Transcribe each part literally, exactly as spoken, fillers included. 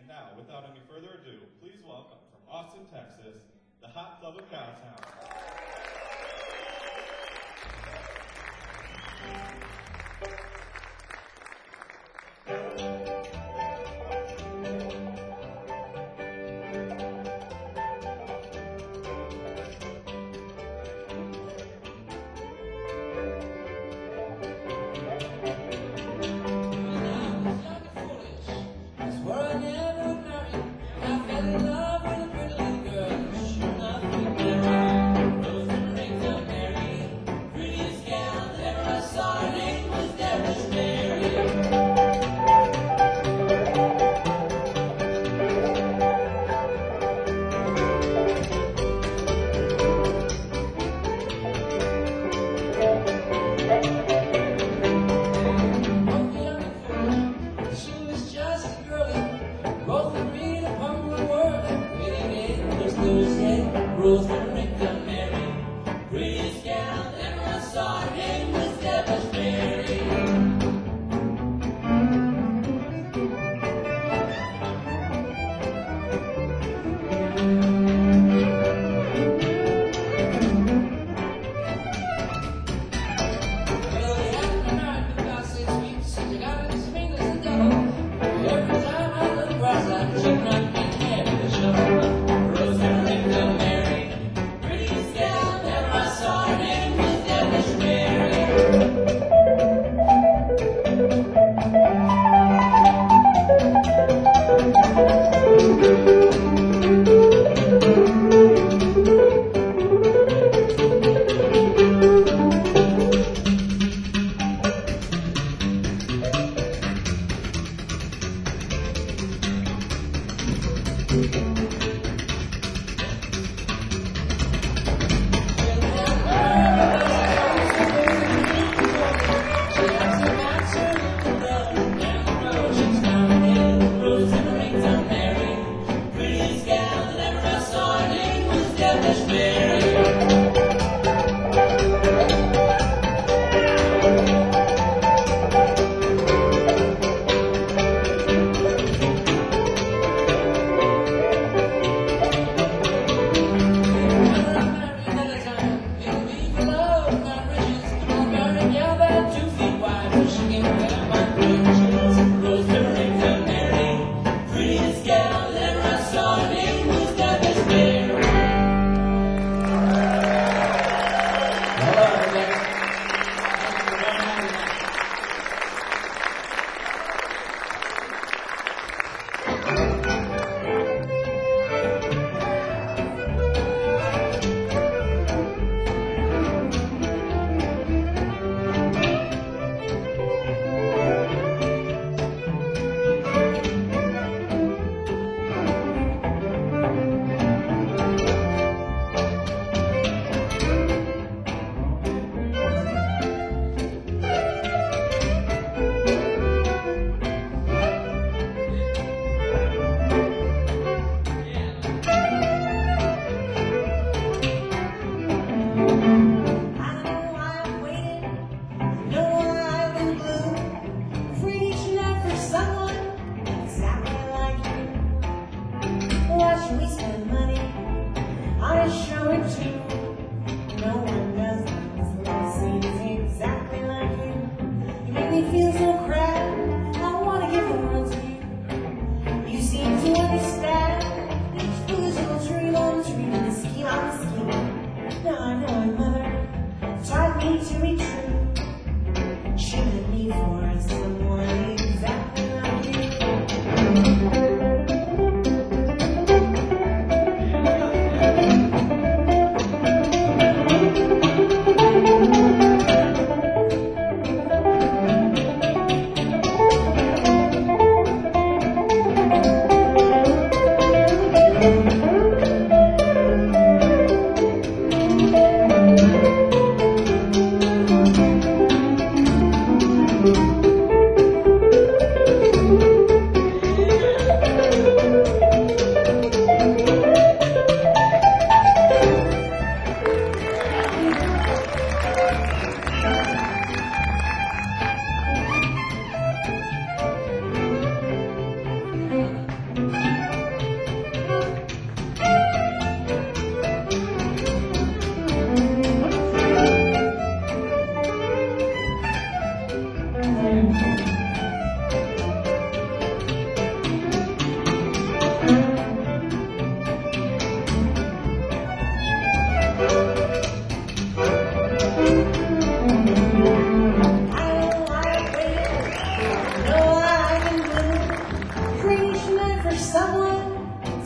And now, without any further ado, please welcome from Austin, Texas, the Hot Club of Cowtown.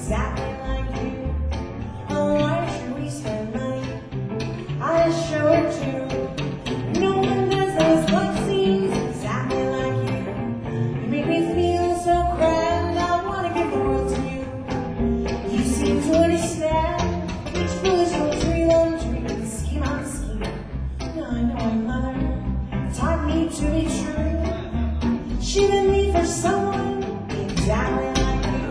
exactly like you. Oh, why should we spend money? I sure do. No one does those love scenes exactly like you. You make me feel so grand, I wanna give the world to you. You seem to understand each foolish little dream on dream, scheme on scheme. Now I know my mother taught me to be true. She meant me for someone exactly like you.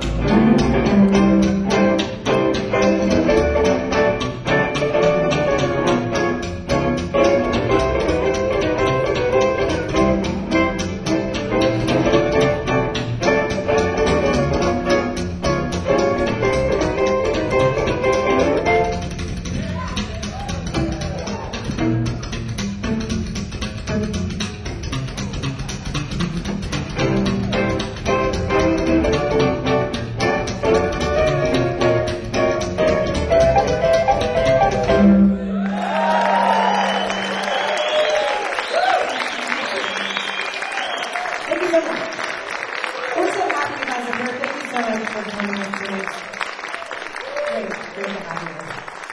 Thank you so much. We're so happy you guys are here. Thank you so much for coming up today. Great, great to have you.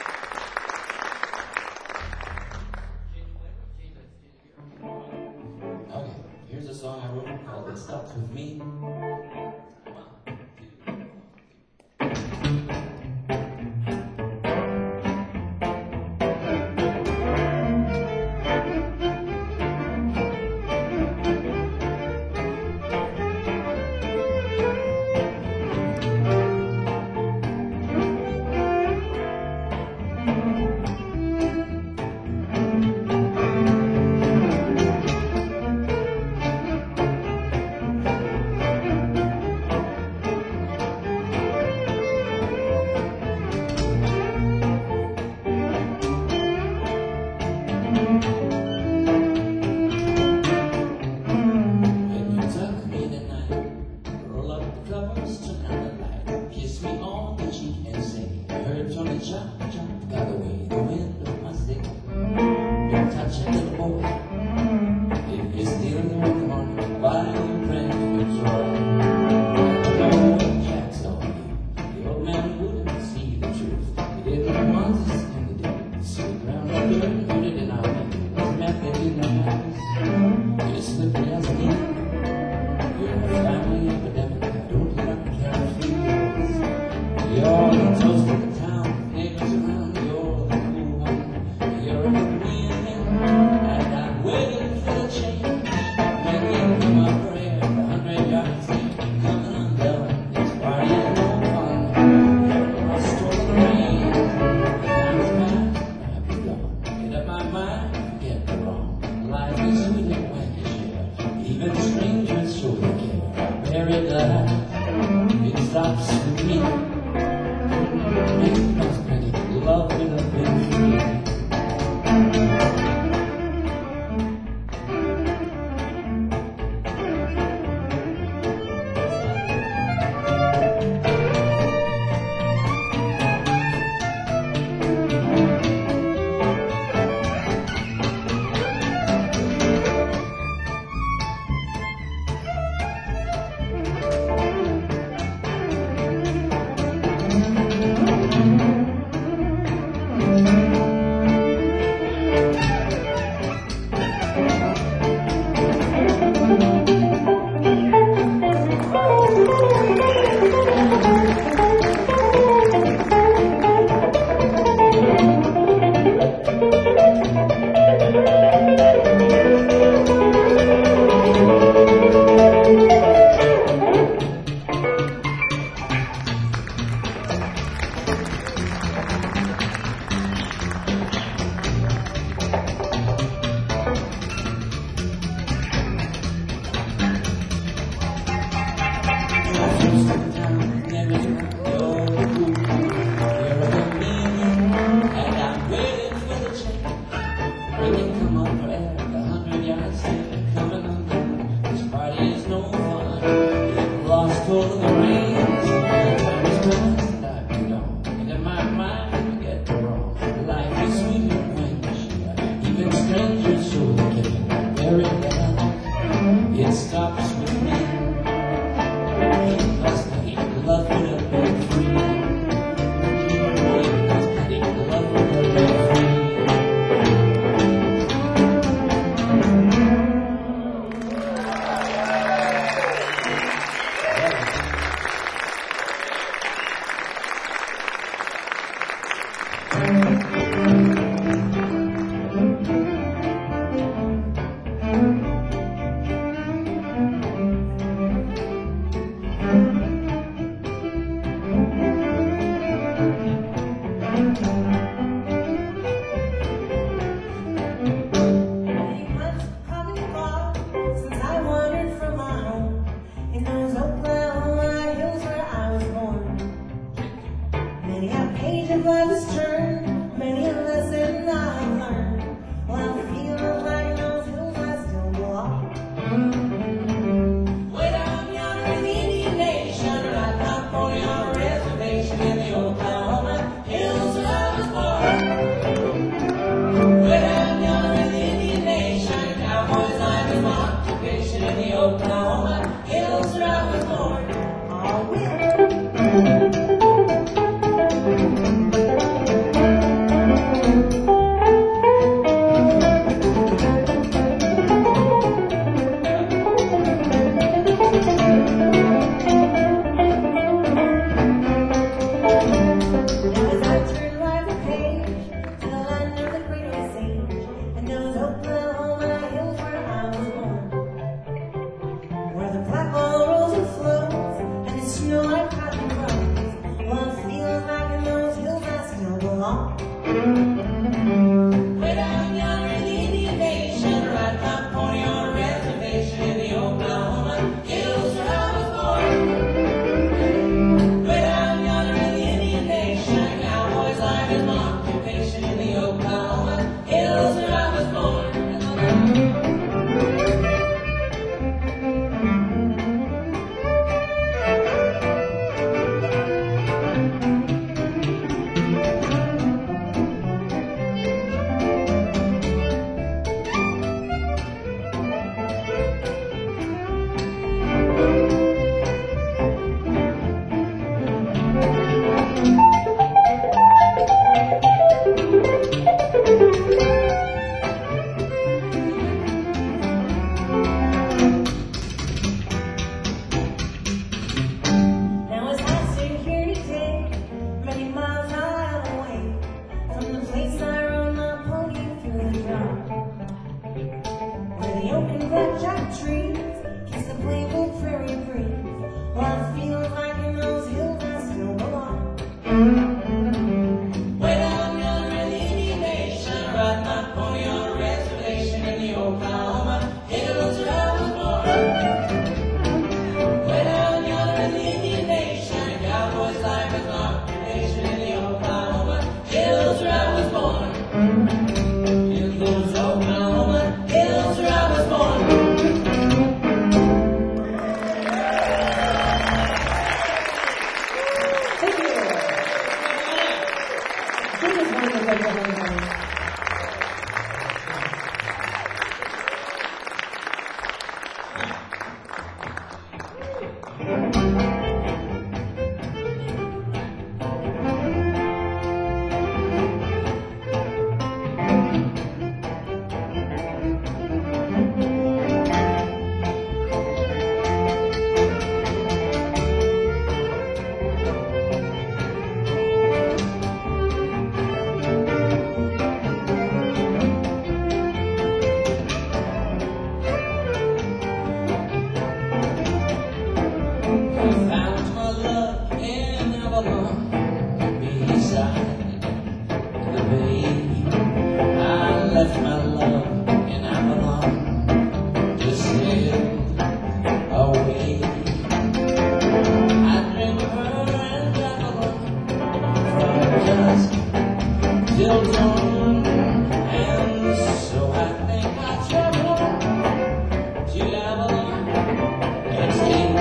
Okay, here's a song I wrote called It Stuck With Me. You're found my love in Avalon, beside the bay. I left my love in Avalon to sail away. I dream of her and Avalon from dusk till dawn, and so I think I travel to Avalon and stay.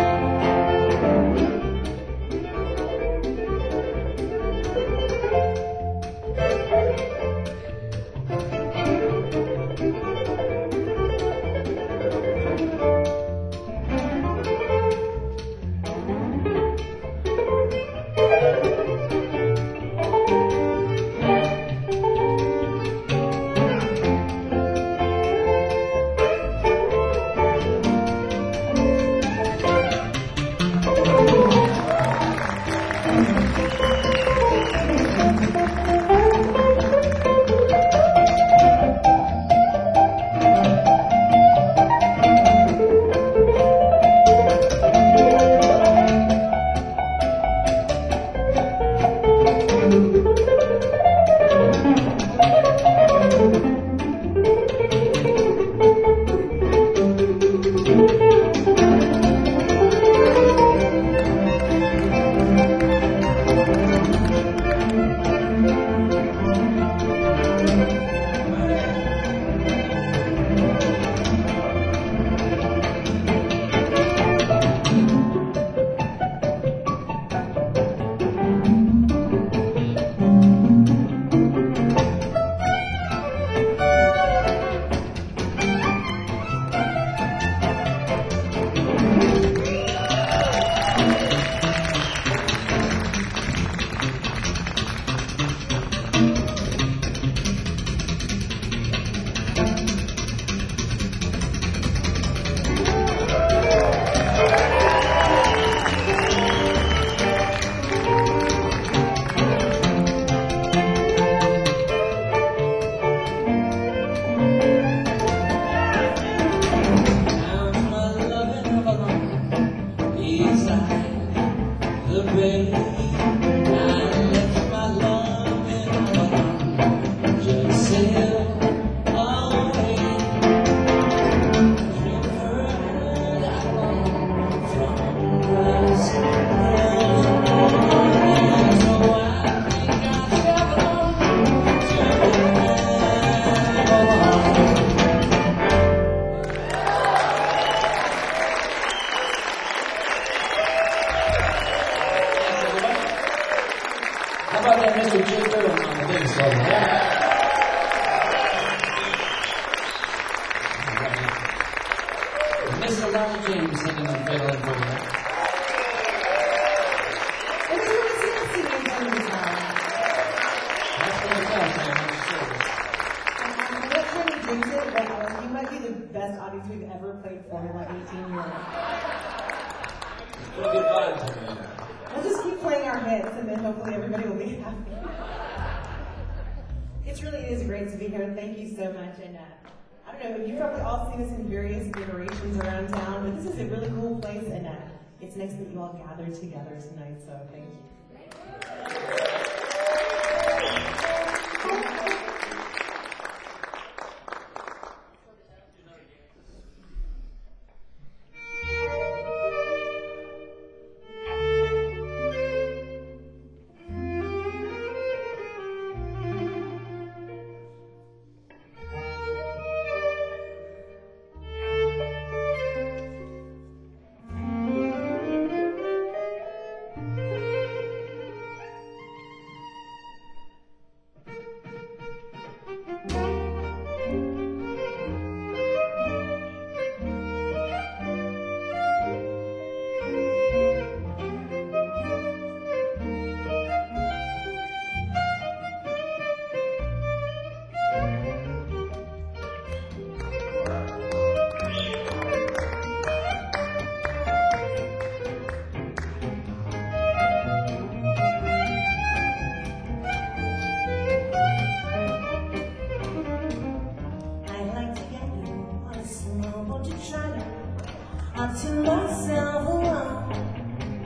How about that Mister Jim Riddle on the bass over there? Mister Ronald James singing on fiddle and over there. Let's do the singing singing on the guitar. That's what I thought, man. I'm sure. I'm not trying to jinx it, but uh, you might be the best audience we've ever played for in like eighteen years. Pretty good vibes over there. We'll just keep playing our hits and then hopefully everybody will be happy. It really is great to be here. Thank you so much. And uh, I don't know, you've probably all seen us in various iterations around town, but this is a really cool place and uh, it's nice that you all gathered together tonight, so thank you. To myself alone,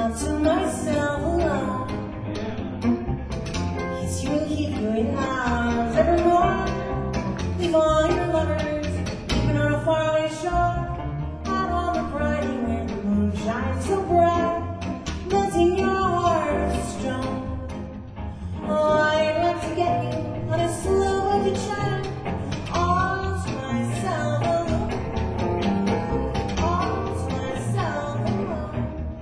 all to myself alone. Kiss you and keep you in my arms evermore. Leave all your lovers, even on a faraway shore. Out on the briny where the moon shines so bright, melting your heart strong. Oh, I'd like to get you on a slow budget train, all to myself alone. All to myself alone.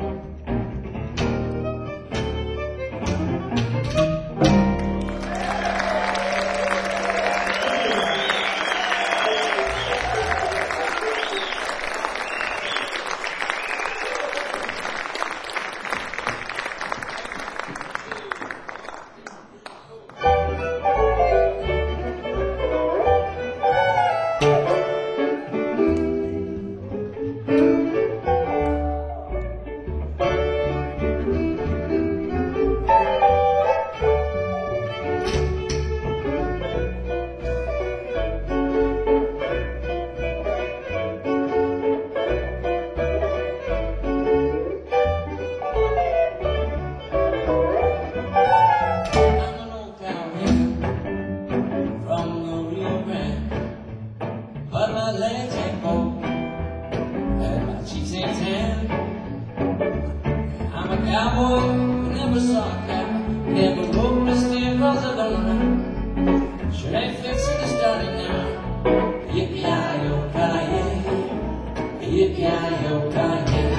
I'm an old cowman from the Rio Grande, but my legs ain't bold and my cheeks ain't tan. I'm a cowboy who never saw a cow, never rode a steer 'cause I don't know. Sure ain't fixing to start it now. Yippee-yi-yo-ki-yay, yippee-yi-yo-ki-yay.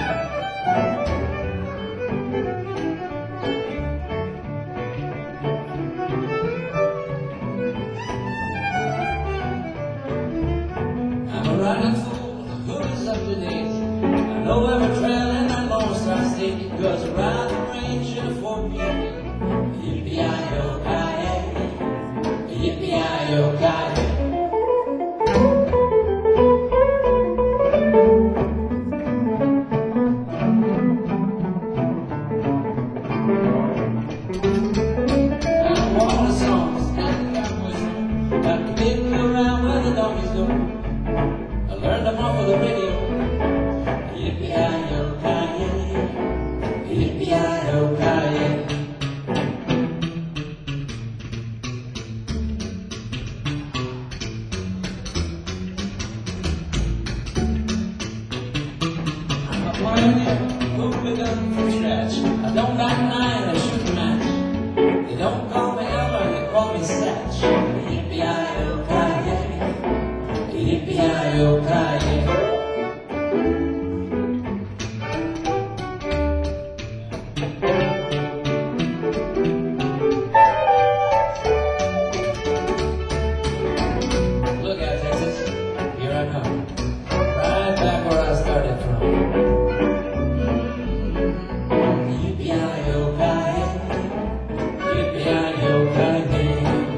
I'm a riding fool, who is up to date. I know every trail in that Lone Star State, because I ride the range in a four P. Yippee-yi-yo-ki-yay, yippee-yi-yo-ki-yay. I'm water songs, and the cowboy song, got the big wheel around where the donkeys go. I learned them off of the radio. Yippee-yi-yo-ki-yay, yippee-yi-yo-ki-yay. I'm a pioneer who begun from scratch. I don't got nine or shoot a match. They don't call me Elmer, they call me Satch. Yippee-yi-yo-ki-yay, yippee-yi-yo-ki-yay. Look out, Texas, here I come, right back where I started from. Yippee-yi-yo-ki-yay, yippee-yi-yo-ki-yay.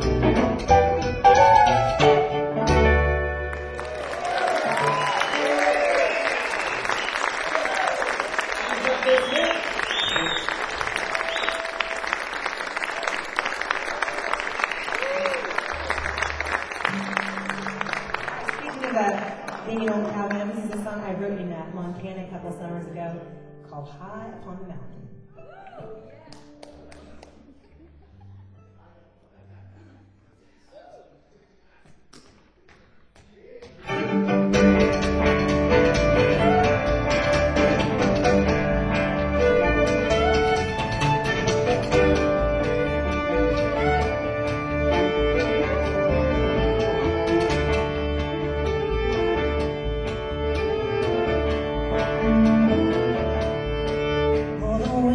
Speaking of uh, being an old cowman, this is a song I wrote in uh, Montana a couple summers ago called High Upon the Mountain. Oh, the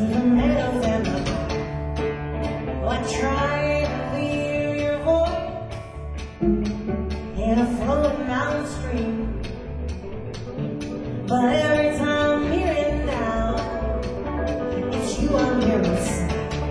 through the meadows and the oh, I try to hear your voice in a flowing mountain stream, but every time I'm hearing now, it's you I'm hearing sing.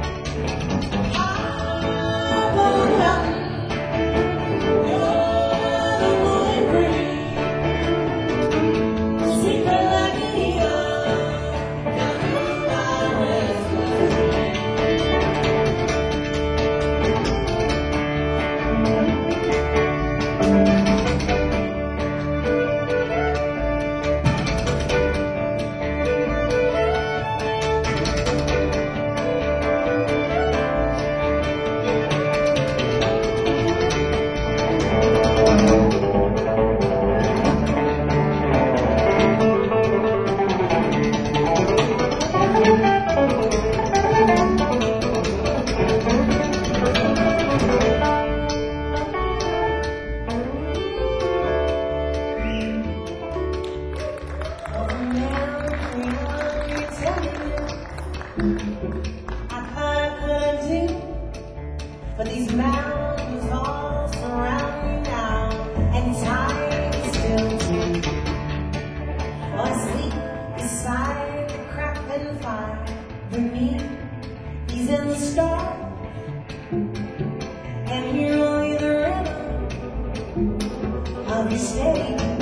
I thought I could do, but these mountains all surround me now, and time is still too. Oh, I sleep beside the crackling fire beneath these endless stars, and hear only the rhythm of your steady.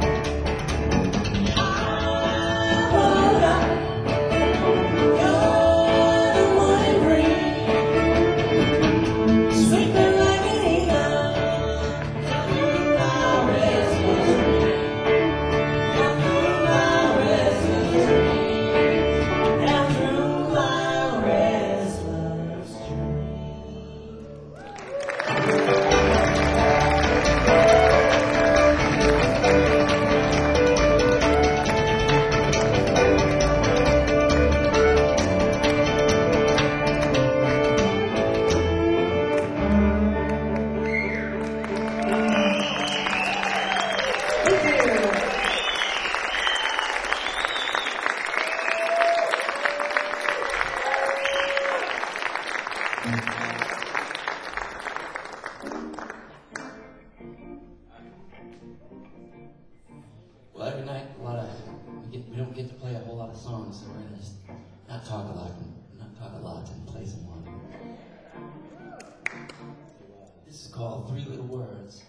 Well, every night, a lot of we, get, we don't get to play a whole lot of songs, so we're gonna just not talk a lot, and not talk a lot, and play some one. This is called Three Little Words.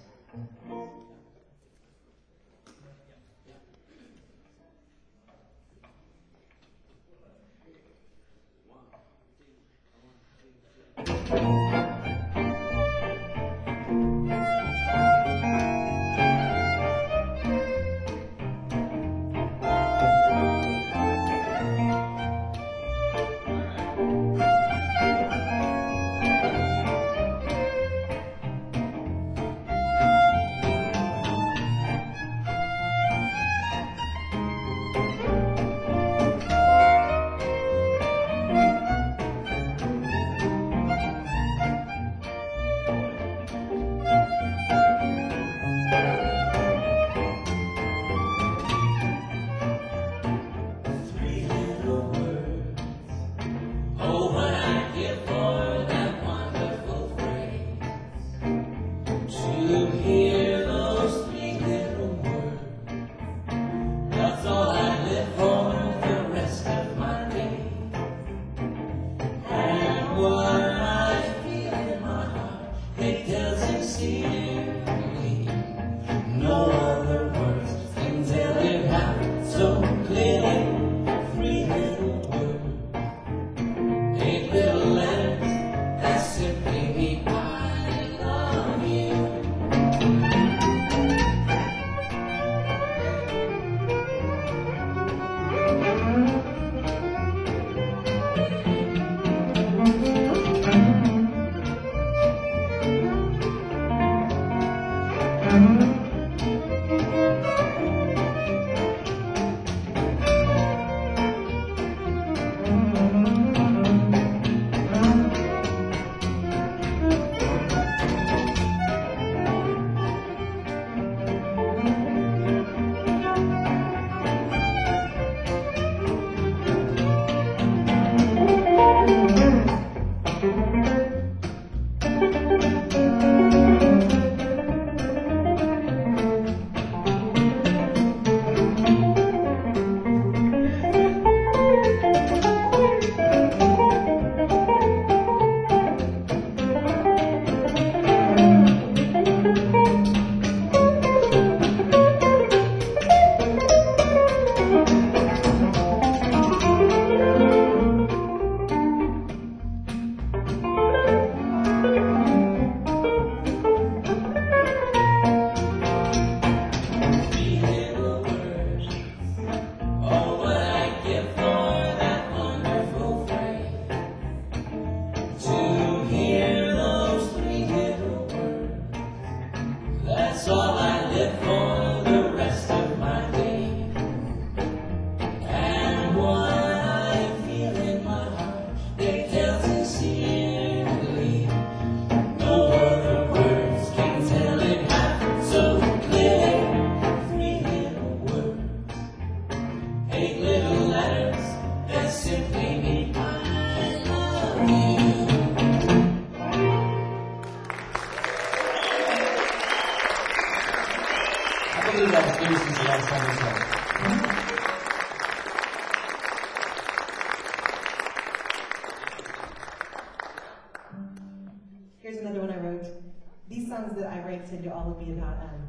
Mike said to all of me about, um,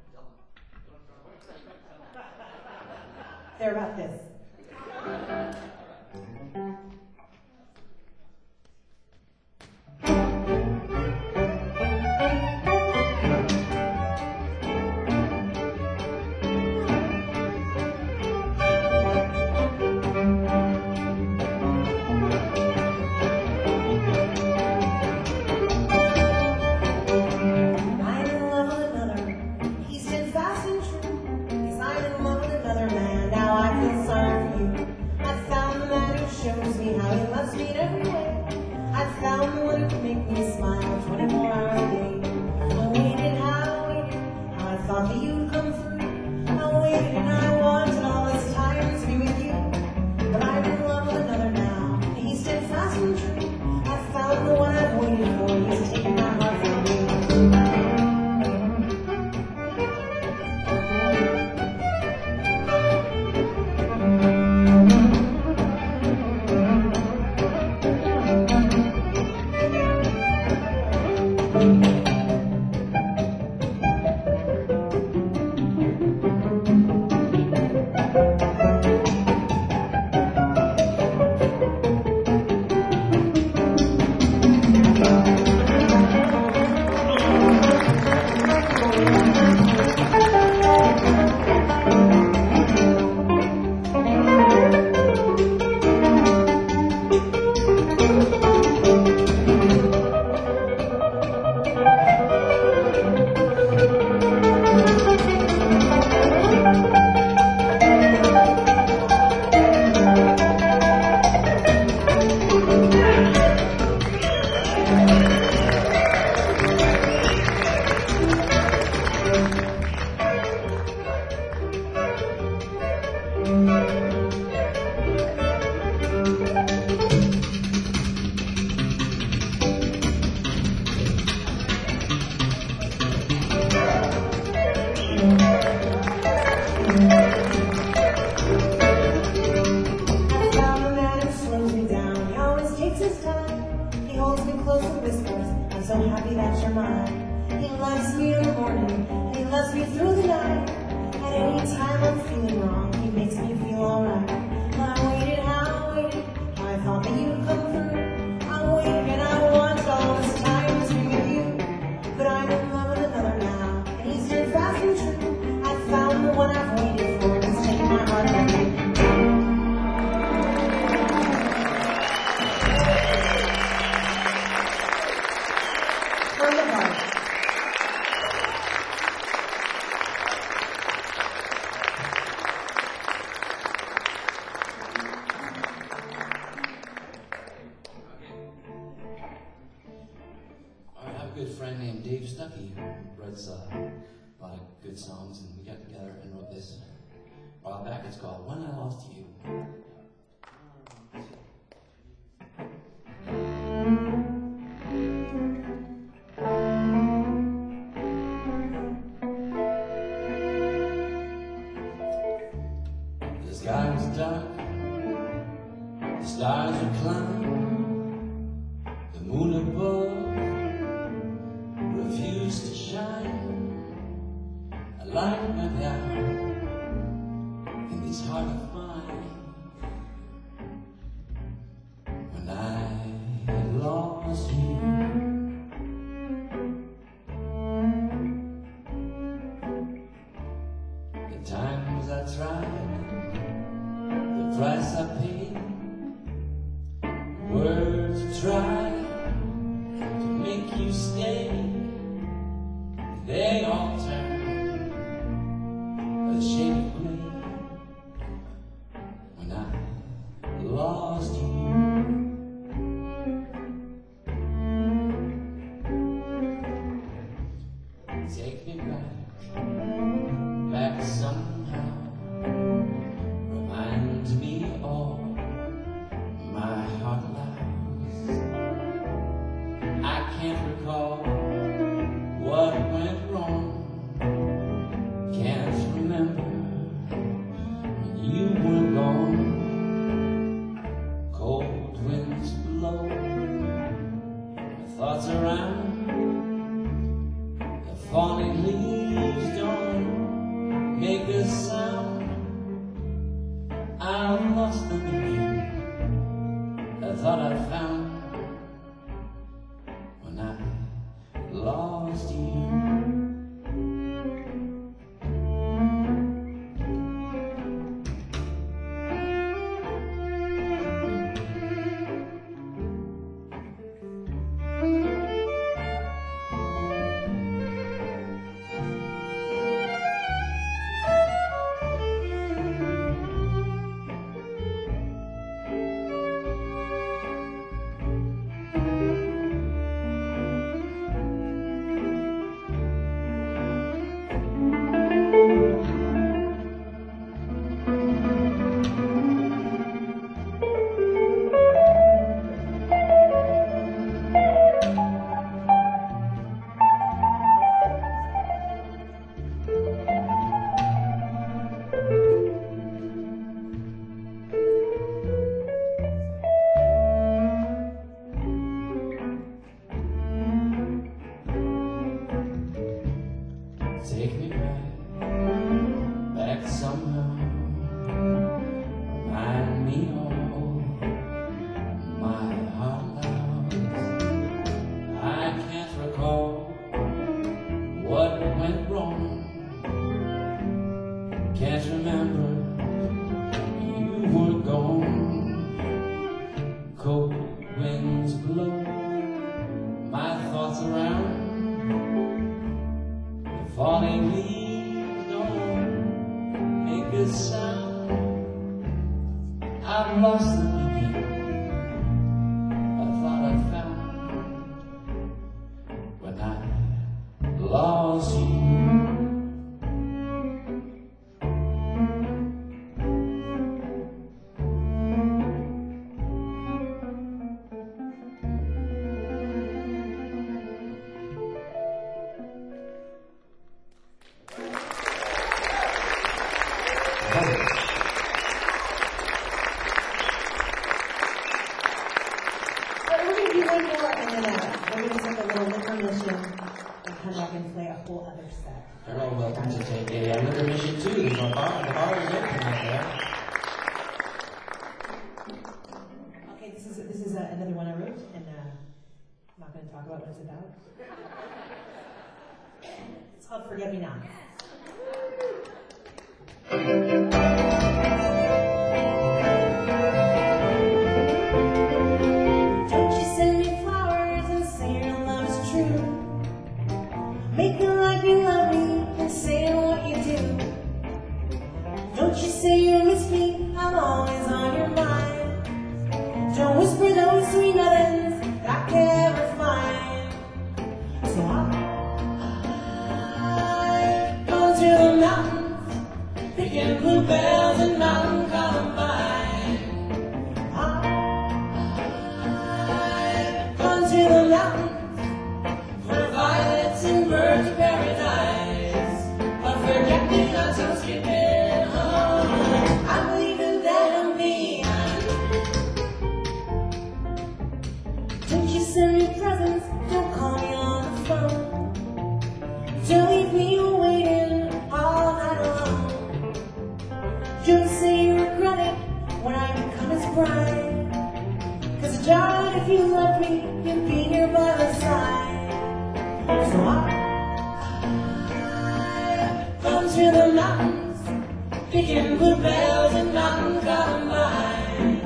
they're about this. Thoughts around the fun thought I found when I lost you. Take me back, back somehow. Remind me all my heart loves. I can't recall what went wrong. Can't remember you were gone. Cold winds blow my thoughts around. Falling leaves don't make a sound. I've lost the beginning I thought I found when I lost you. But we're gonna do one more and then uh, we're gonna take a little intermission and come back and play a whole other set. You're all welcome to take a uh, intermission too. There's no bar, the bar is open out there. Okay, this is this is uh, another one I wrote, and uh, I'm not gonna talk about what it's about. It's called "Forget Me Not." Don't you send me flowers and say your love's true. Make me like you love me and say what you do. Don't you say you miss me, I'm always on your mind. Don't whisper those sweet nothings that I can ever find. So I've gone to the mountains, picking bluebells and mountain columbine. I've gone to the mountains for violets and birds of paradise. But forget me not so skipping home. I'm leaving them behind. Don't you send me presents, don't call me on the phone. Don't leave me waiting all night alone. Don't say you regret it when I become his bride. Cause darling, if you love me, you'd be here by my side. So I've gone to the mountains, picking bluebells and mountain columbine.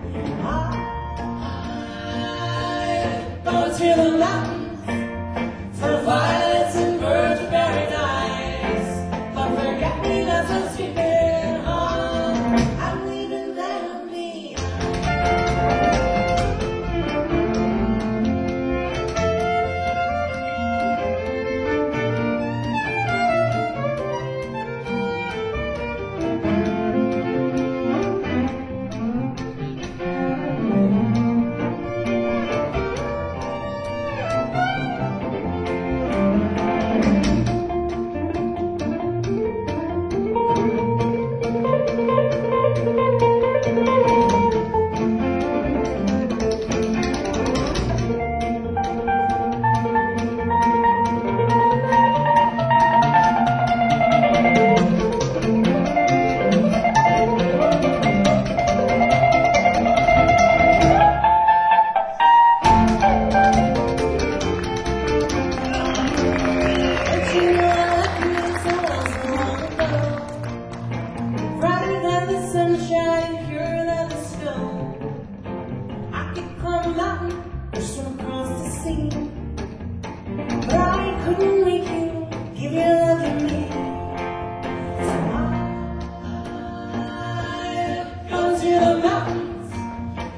I've gone to the mountains for violets and birds of paradise. But forget me not so skipping home. I'm leaving them behind.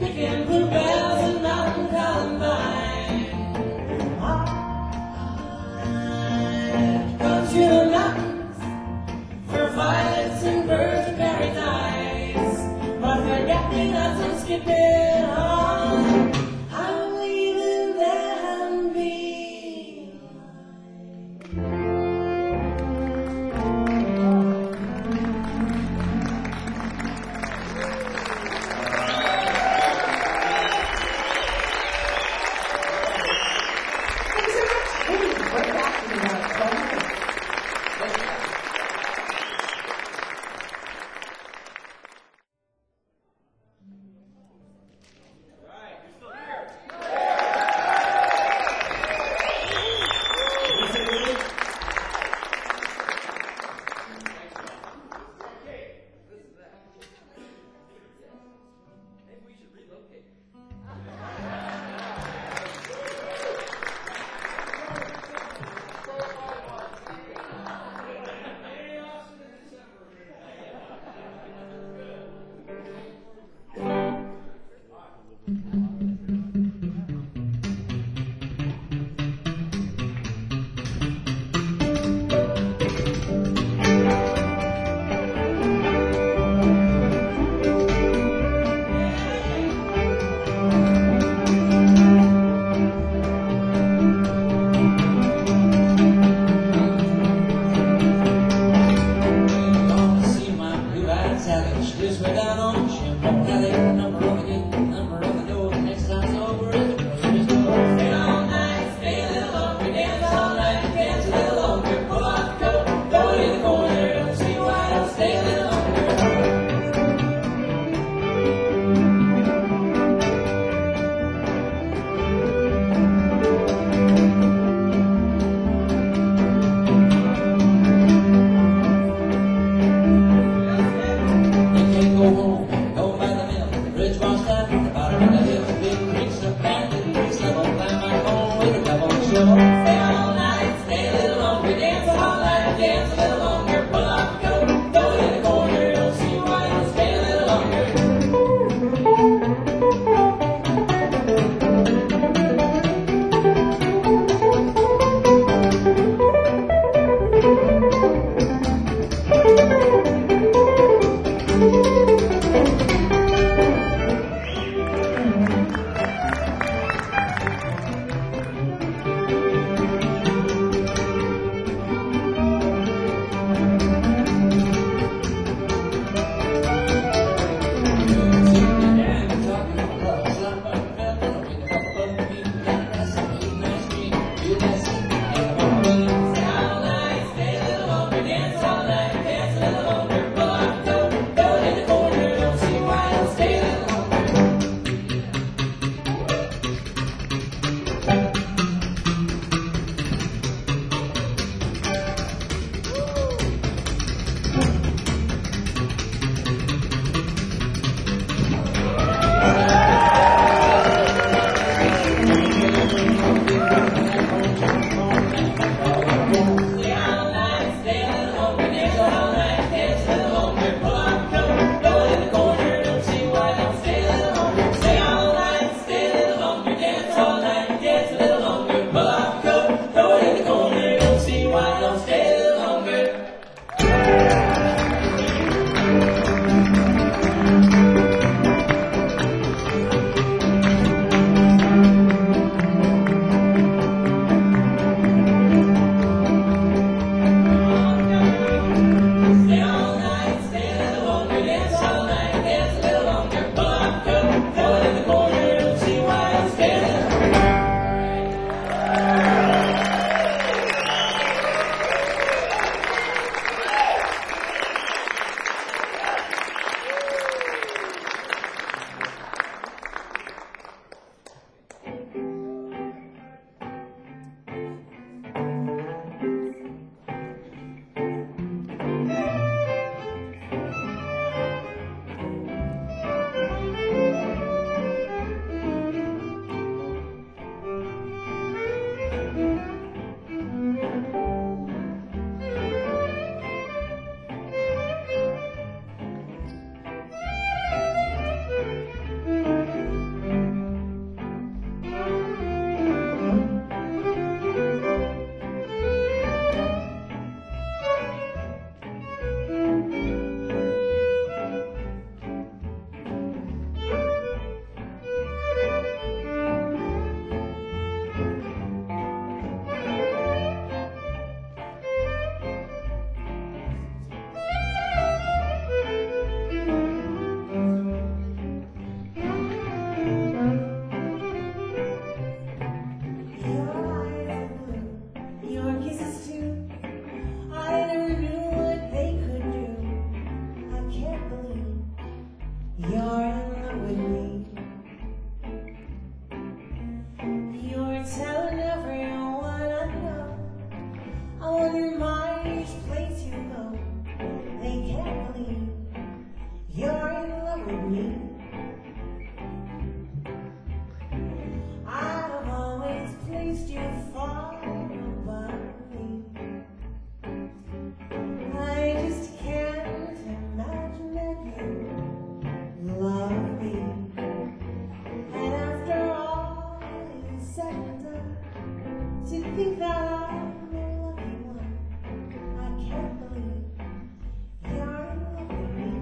picking bluebells and mountain columbine. Go to the mountains for violets and birds of paradise, but forget-me-nots I'm skipping on. I'm leaving them behind. think that I'm the lucky one. I can't believe you're in love with me.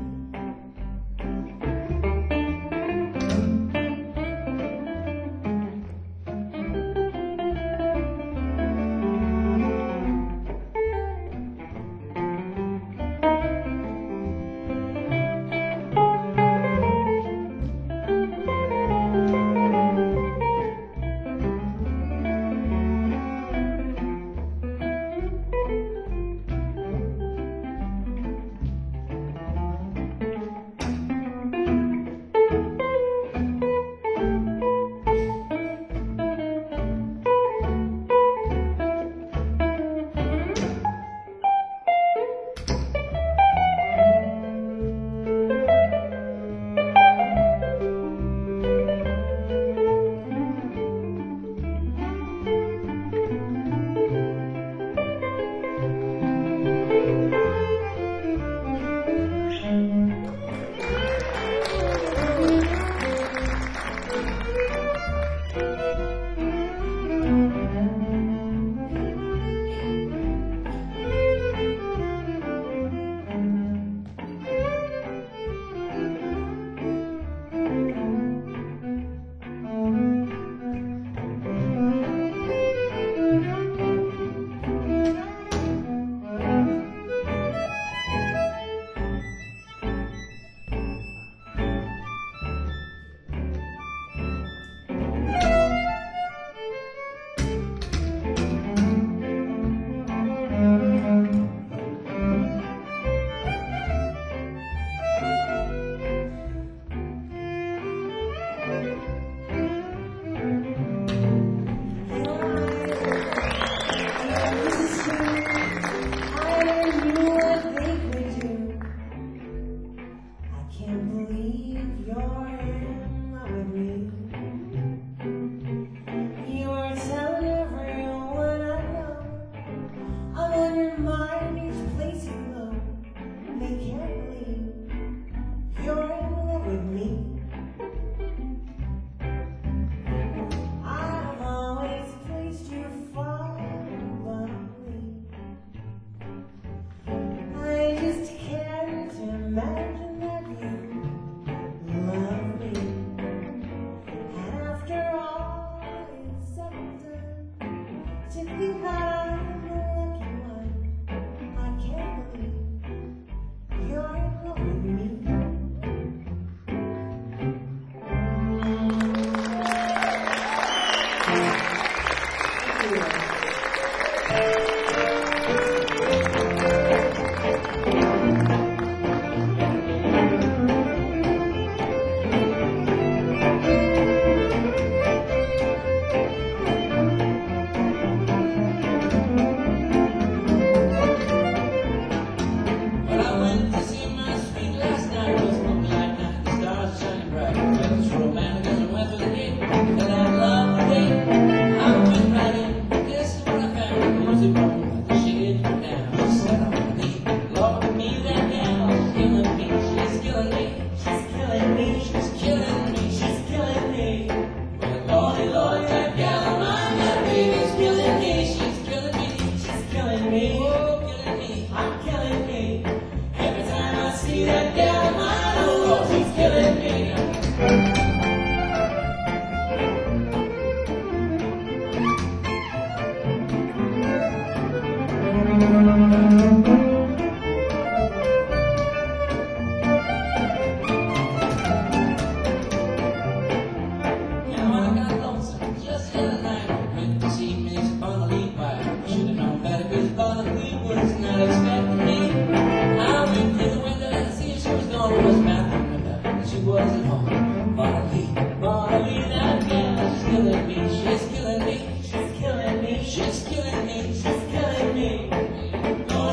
She's killing me, she's killing me, she's killing me.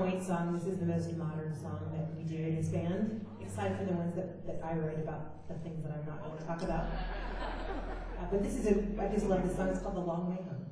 White song. This is the most modern song that we do in his band, aside from the ones that, that I write about the things that I'm not going to talk about. Uh, but this is a, I just love this song. It's called The Long Way Home.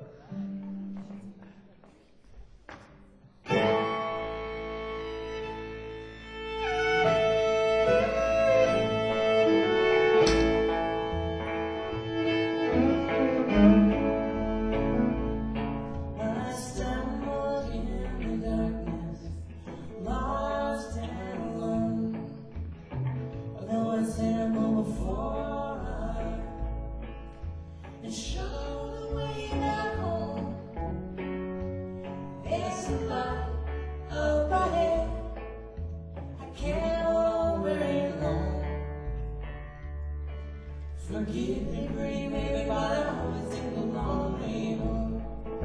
Forgive me, pretty baby, but I always take the long way home.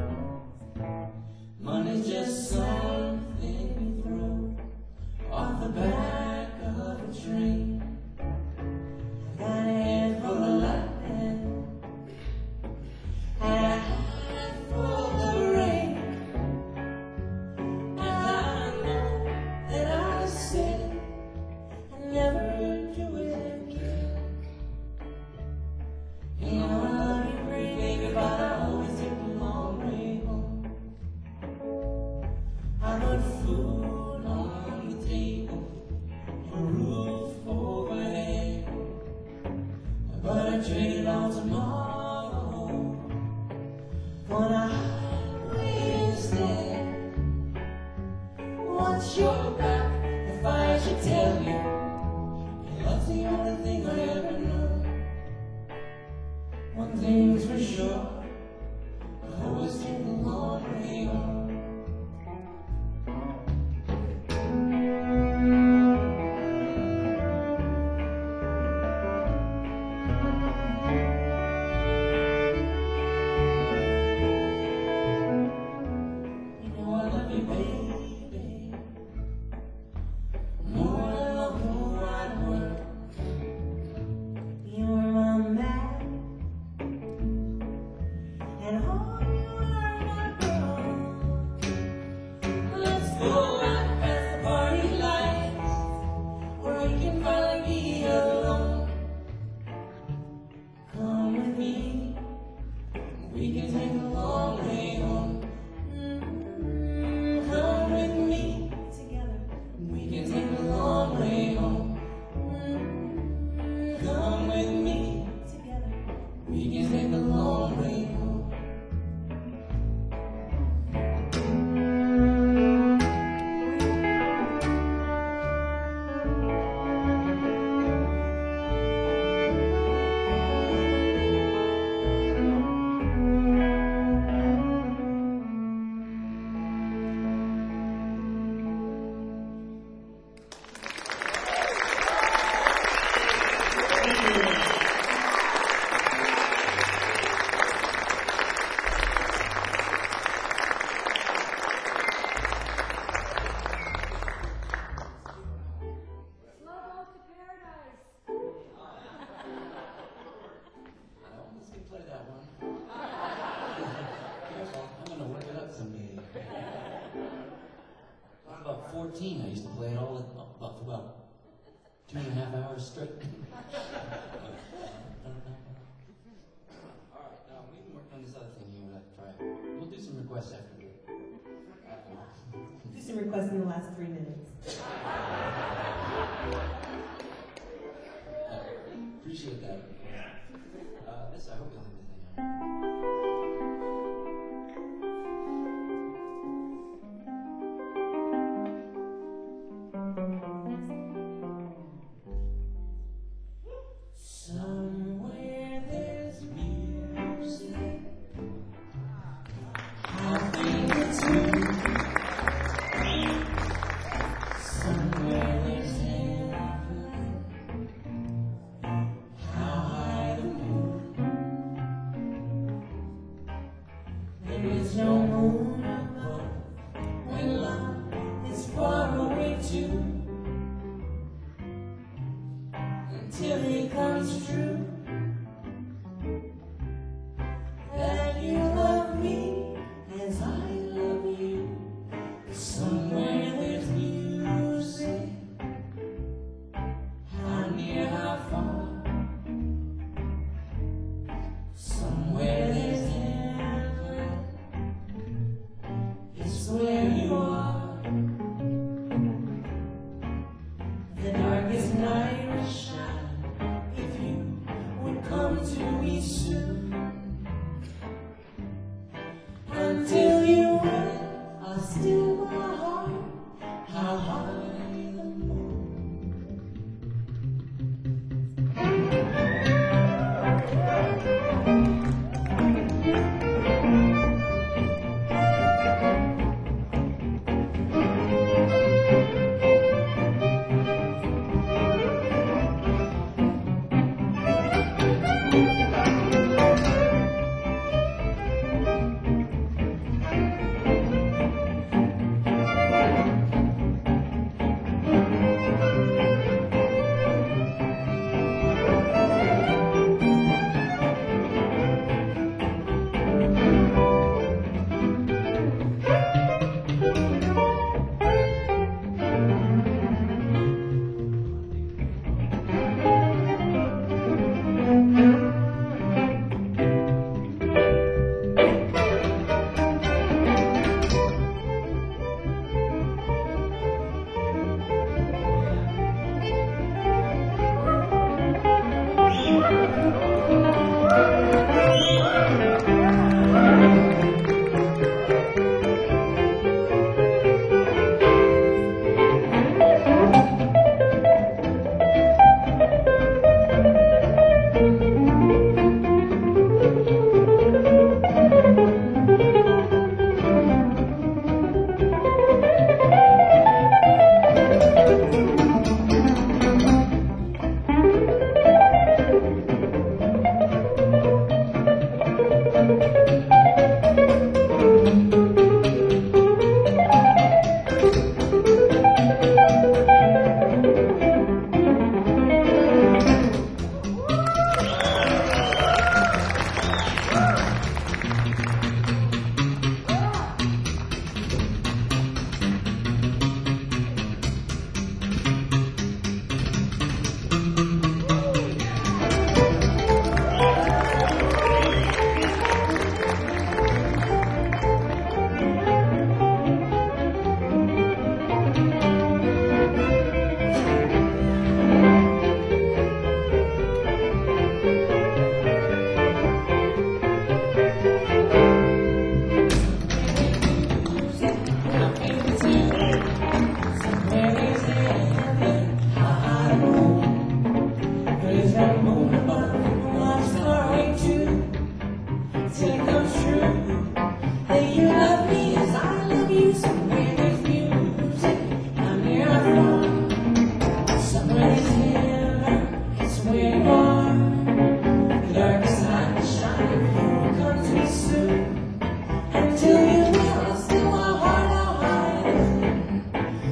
Money's just something you throw off the back of a train. I got a head full of lightning and a head full of rain, and I know that I said I'd never do it again. You know I love you, pretty baby, but I always take the long way home. I put food on the table, a roof overhead, but I traded all tomorrow for a highway instead. What's your back if I should tell you your love's the only thing I ever know? One thing's for sure, I always take the long way home. You know I love you, baby, more than the whole wide world. You're my man, and all you are my girl. Let's go out past the party lights, where we can finally be alone. Come with me, we can take the long way home. Mm, Come with me, Together, we can take the long way home. Mm, Come with me, together. we can take the long way home. I almost can play that one. Careful, I'm gonna work it up someday. When I was about fourteen, I used to play it all at, about, for about two and a half hours straight. Alright, now we've been working on this other thing here. We'll have to try it. We'll do some requests after we. Do some requests in the last three minutes. Uh, appreciate that. Uh, this, I hope you'll have the thing out. Somewhere there's music. I think it's you. Somewhere there's heaven. How high the moon. There is no moon above when love is far away too. Until it comes true that you love me as I love you. Somewhere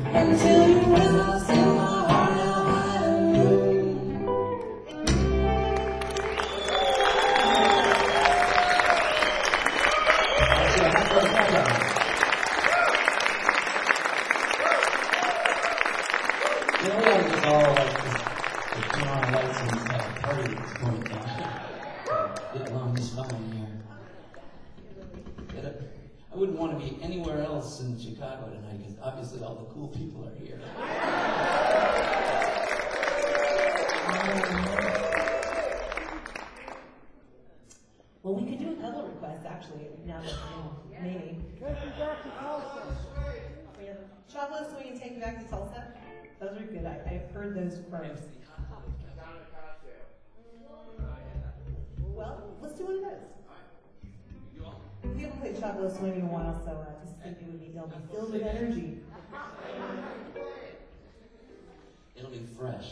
until you realize in my heart how high the moon. You know, we like to call like the, the turn on lights and have a party at this point in time. Get along just fine here. But, uh, I wouldn't want to be anywhere else in Chicago tonight because obviously all the cool people are here. Well, we could do a couple requests actually. Now that you know, maybe. Chocolate swing and take it back to Tulsa. Those are good. I, I've heard those first. Well, let's do one of those. We haven't played chocolate swing in a while, so uh, this think it would be it'll be filled with energy. It'll be fresh.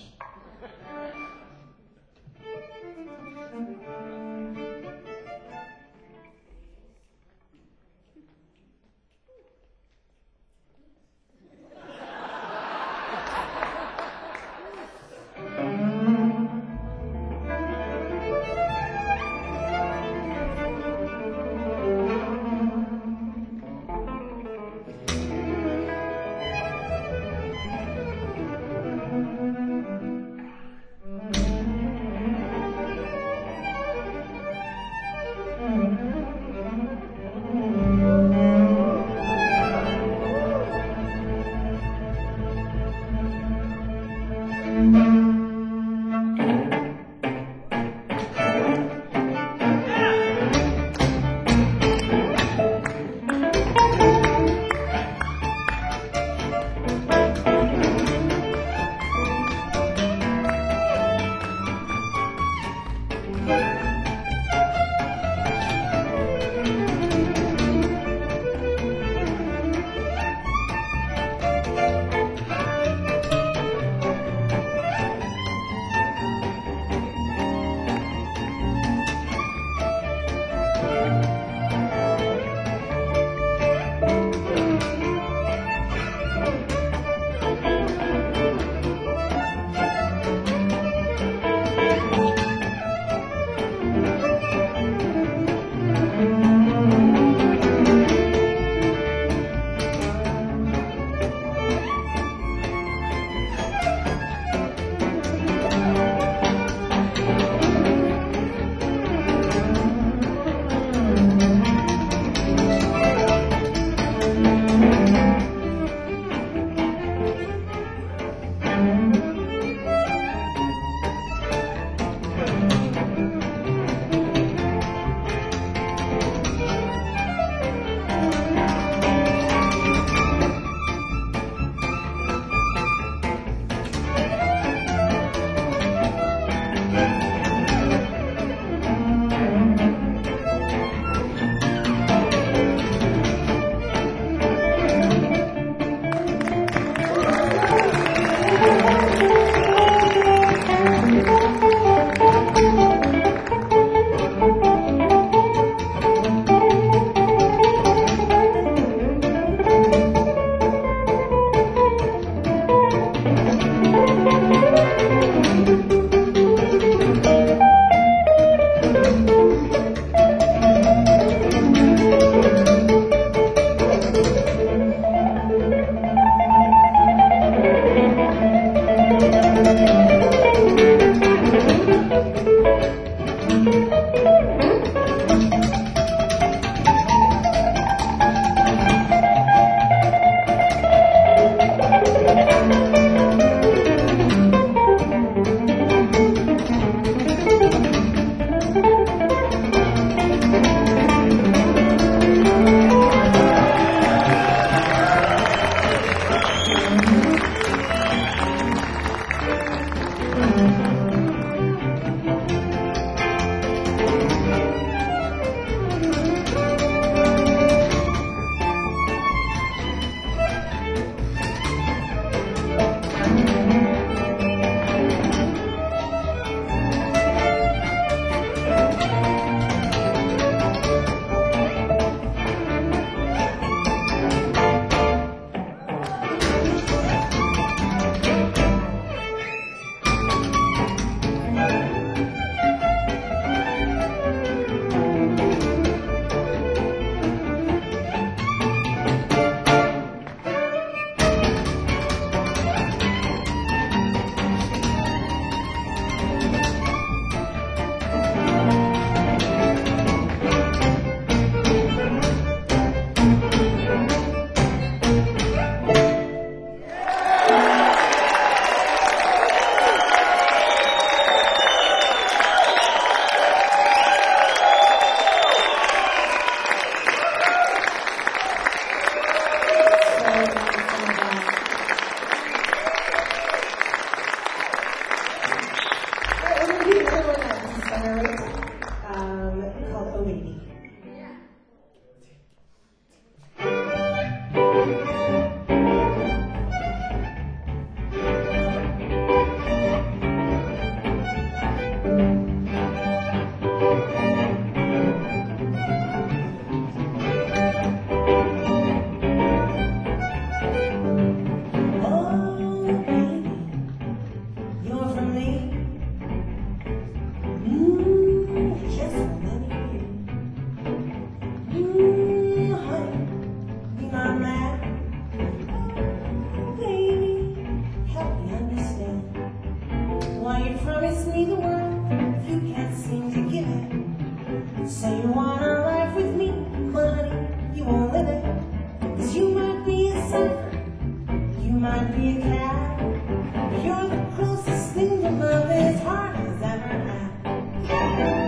might be a cat. You're the closest thing to love his heart has ever had.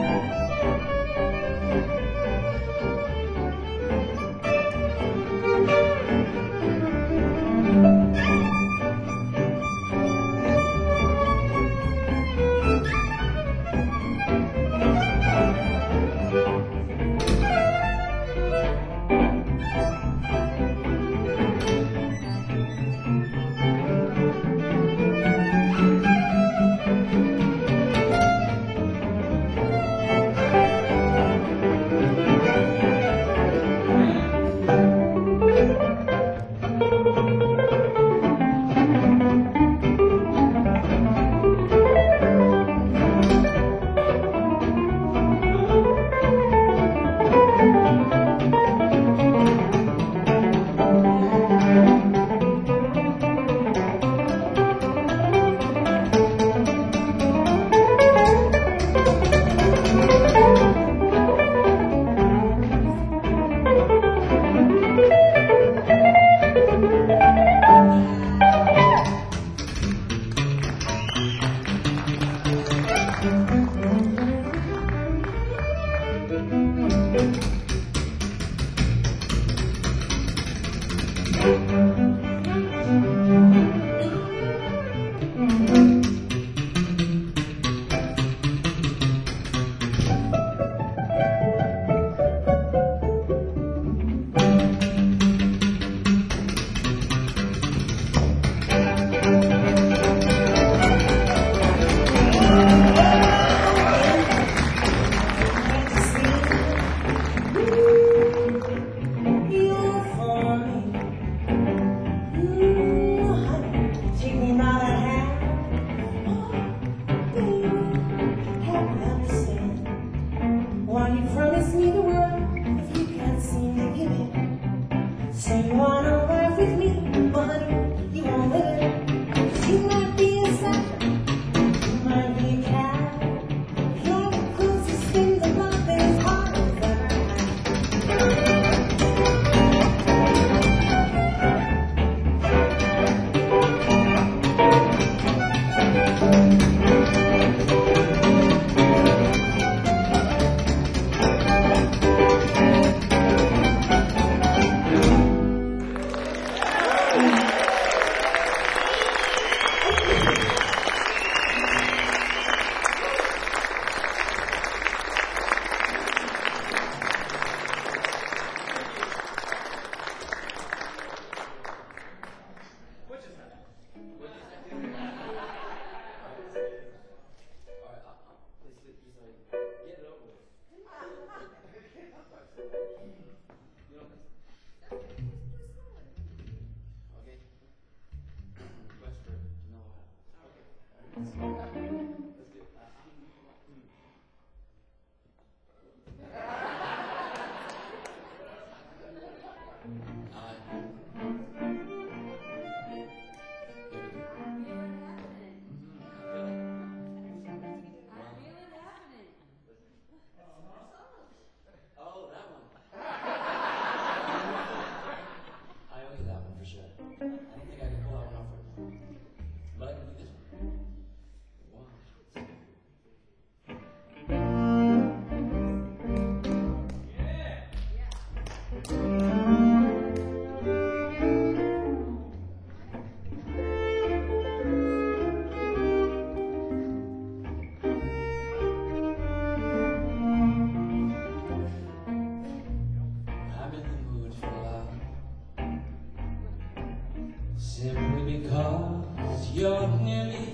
Simply because you're near me,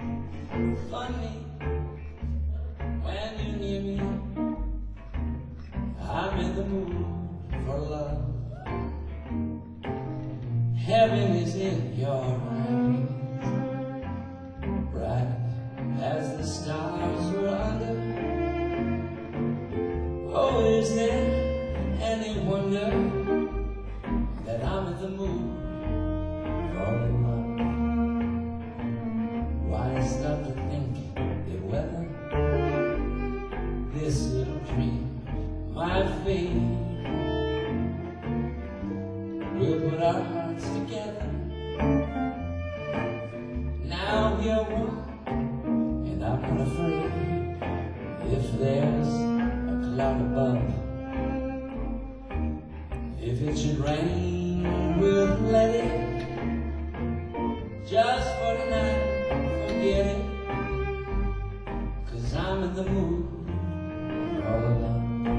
funny when you're near me. I'm in the mood for love. Heaven is in your eyes, bright as the stars were under. Oh, is there any wonder that I'm in the mood? Why stop to think that whether this little dream might fade? we're one, and I'm not afraid if there's a cloud above. If it should rain, we'll let it. Just for tonight, forget it. 'Cause I'm in the mood for love.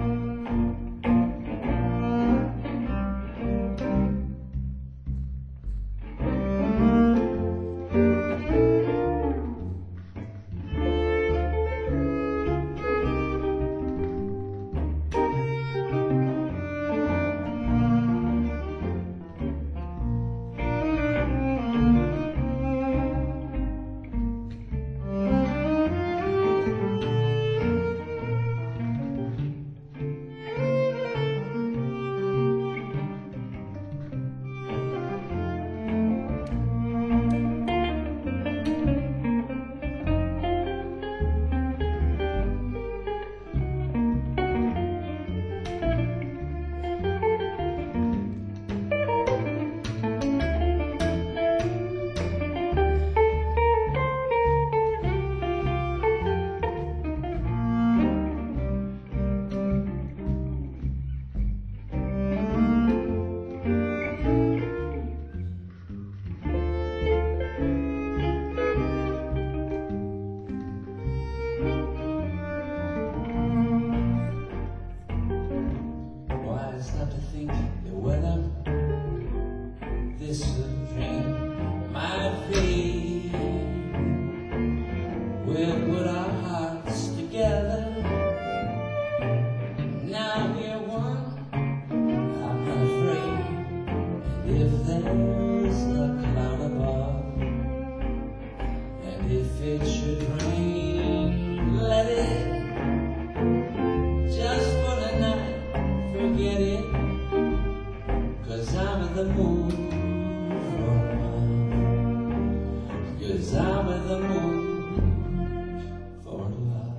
Stop to think that whether this dream might fade, we'll put our hearts together. Now we're one, I'm not afraid. And if there's a cloud above, and if it should rain, let it. Just for the night, forget it. 'Cause I'm in the mood for love. 'Cause I'm in the mood for love.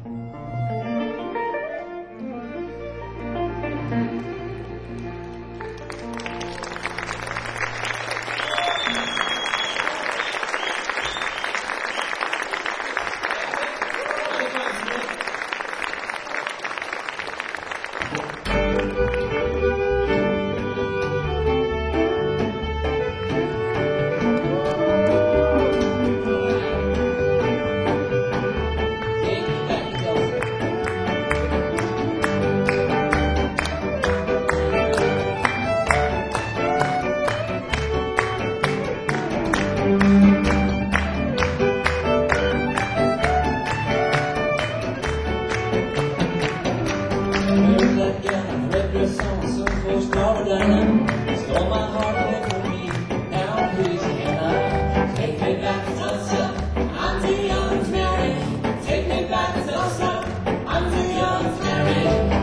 Stole my heart away from me. Now please can I take me back to Tulsa? I'm too young to marry. Take me back to Tulsa. I'm too young to marry.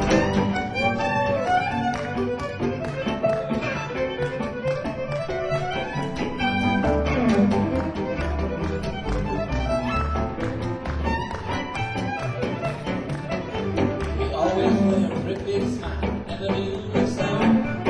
We always wear a great big smile. Never knew the sound.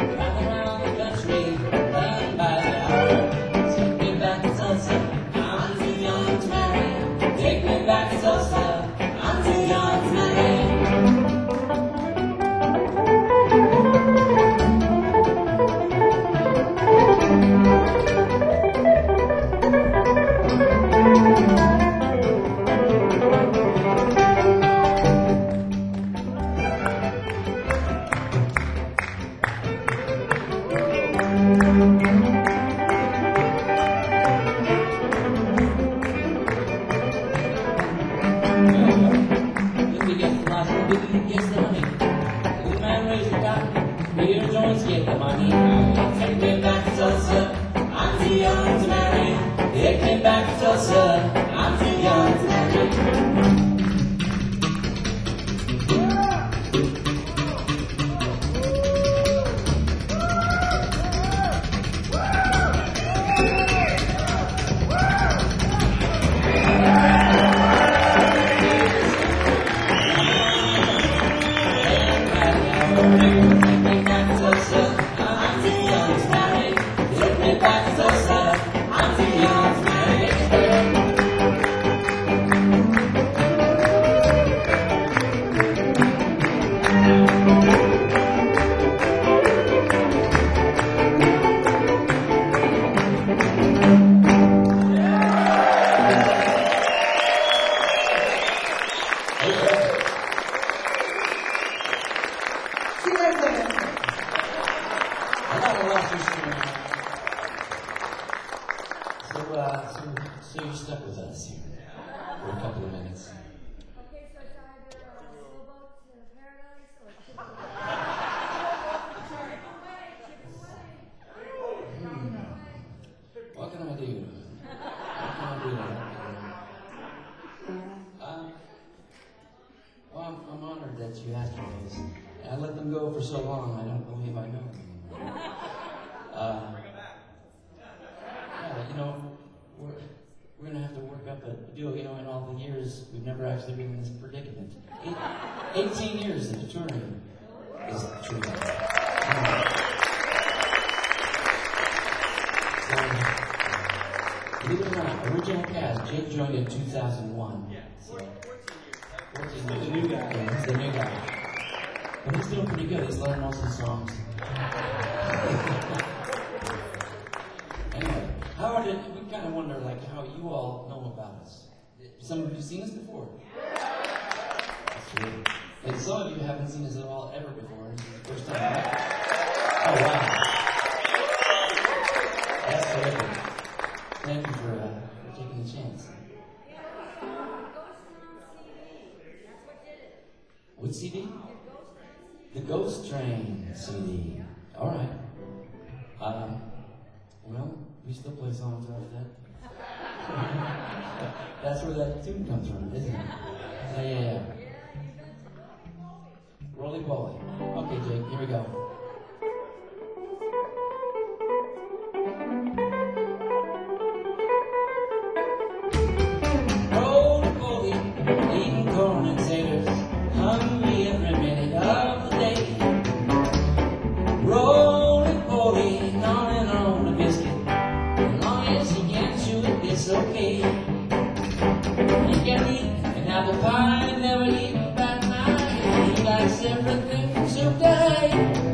Beer joints get the money. Take me back to Tulsa. I'm too young to marry. Take me back to Tulsa. I'm too young to marry. Take me back to Tulsa. I'm too young to marry. so you're stuck with us here for a couple of minutes. Okay, so it's either a sailboat to paradise or chip away. Chip away, chip away. What can I do? What can I do? Uh, well, I'm, I'm honored that you asked me this. I let them go for so long, I don't believe I know them anymore. Uh, yeah, you know, we're, we're going to have to work up a deal. You know, in all the years, we've never actually been in this predicament. Eight, eighteen years of touring is true. So, believe it or not, original cast, Jake joined in two thousand one. Yeah, So, fourteen years. fourteen, the new guy. Yeah, he's the new guy. But he's doing pretty good. He's learning most of the songs. Anyway, how did we kind of wonder, like, how you all know about us? Some of you seen us before. That's true. And some of you haven't seen us at all ever before. This is the first time, right? Oh wow, that's terrific. Thank you for, uh, for taking the chance. What C D? The Ghost Train C D. All right. Um, well, we still play songs out of that. That's where that tune comes from, isn't it? Yeah, yeah, yeah. Roly Poly. Okay, Jake, here we go. Roly Poly, eating corn and taters, hungry every minute of the day. Roly Poly, gnawing on a biscuit, as long as you can chew it, it's okay. You can eat an apple pie, never eat that night. He likes everything today.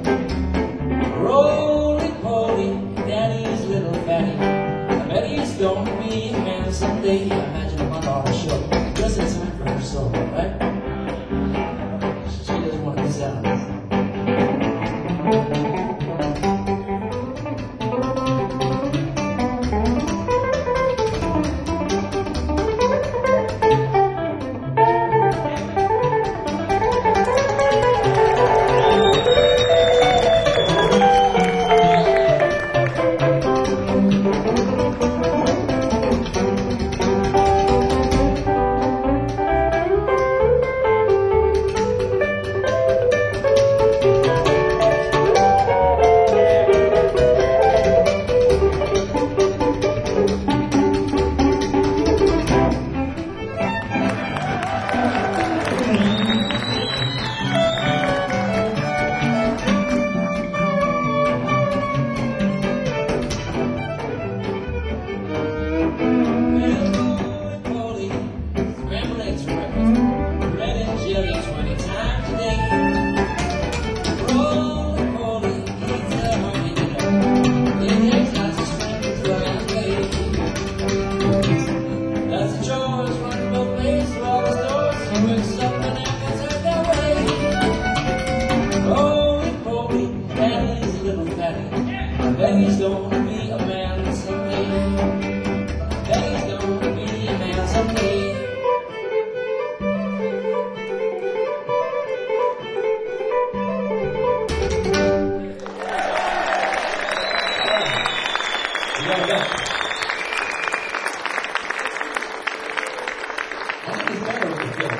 Roly Poly, daddy's little fatty. I bet he's gonna be a man someday. I imagine my daughter show, just in time for her soul, right? She doesn't want to miss out on this. He's gonna be a man someday. He's gonna be a man someday. You gotta go. I think he's better with the film.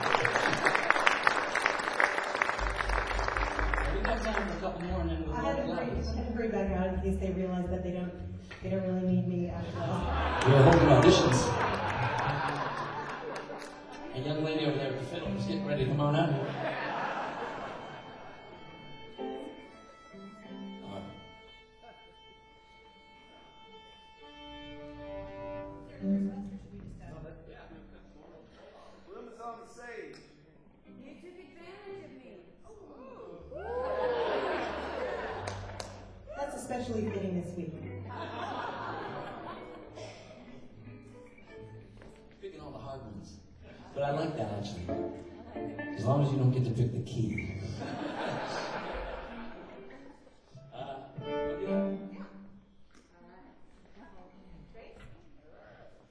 We got time for a couple more and then we'll I had to go bring, to I had to bring back out in case they realize that they don't, they don't really need me after that. We're holding auditions. A young lady over there with the fiddle is getting ready to come on out here. All right. Bloom is on the stage. You took advantage of me. That's especially fitting this week. Picking all the hard ones. But I like that actually. As long as you don't get to pick the key. uh, what do you have?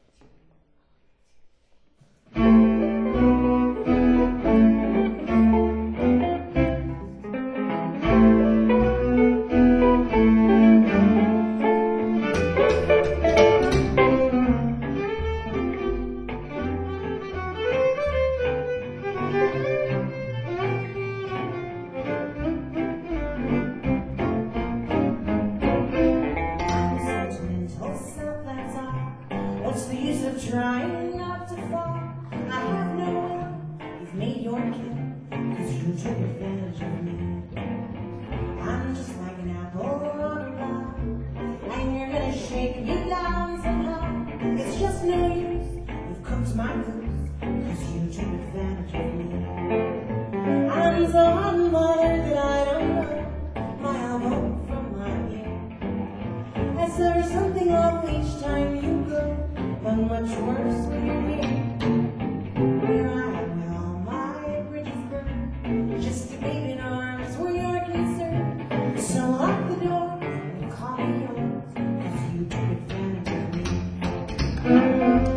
What's the use of trying not to fall? I have no will. You've made your kill, cause you took advantage of me. I'm just like an apple on a bough, and you're gonna shake me down somehow. It's just no use. You've cooked my goose, cause you took advantage of me. I'm so unbothered that I don't know my elbow from my ear. I said there's something awful each time you go, but much worse when you're near. Here I am with all my bridges burned, just a baby in arms where you're concerned. So lock the door and call me yours, cause you took advantage of me.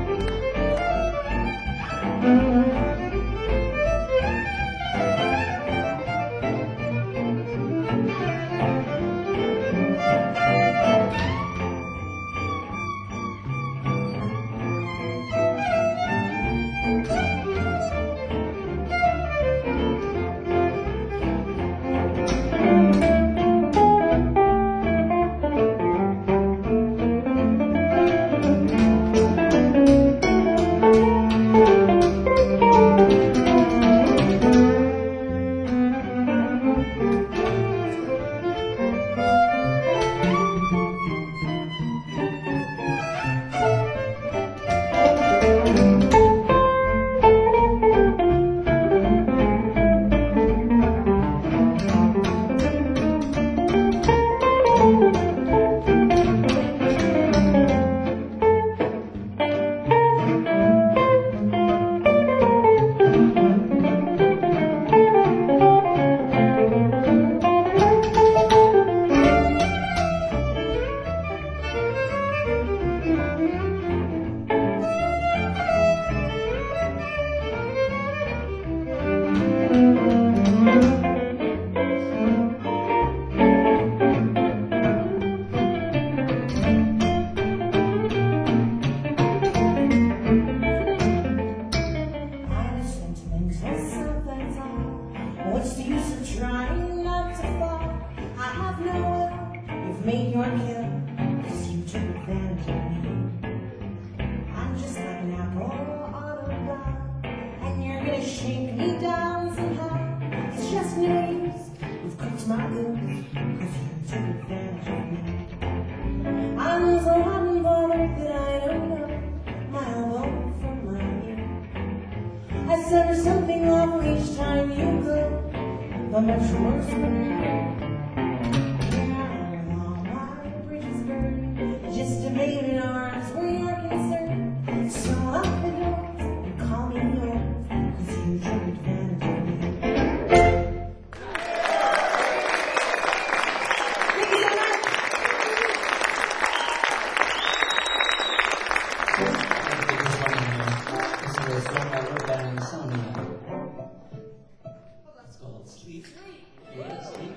What's the use of trying not to fall? I have no will. You've made your kill, cause you took advantage of me. I'm just like an apple on a bough, and you're gonna shake me down somehow. It's just no use. You've cooked my goose, cause you took advantage of me. I'm so unbothered that I don't know my elbow from my ear. I said there's something awful each time you go, but much worse when you're here. Here I am with all my bridges burned, just a baby in arms where you're concerned. So lock the doors and call me yours, cause you took advantage of me. Thank you so much. This is a song I wrote by Insomnia. It's called Sleep. Yeah, Sleep.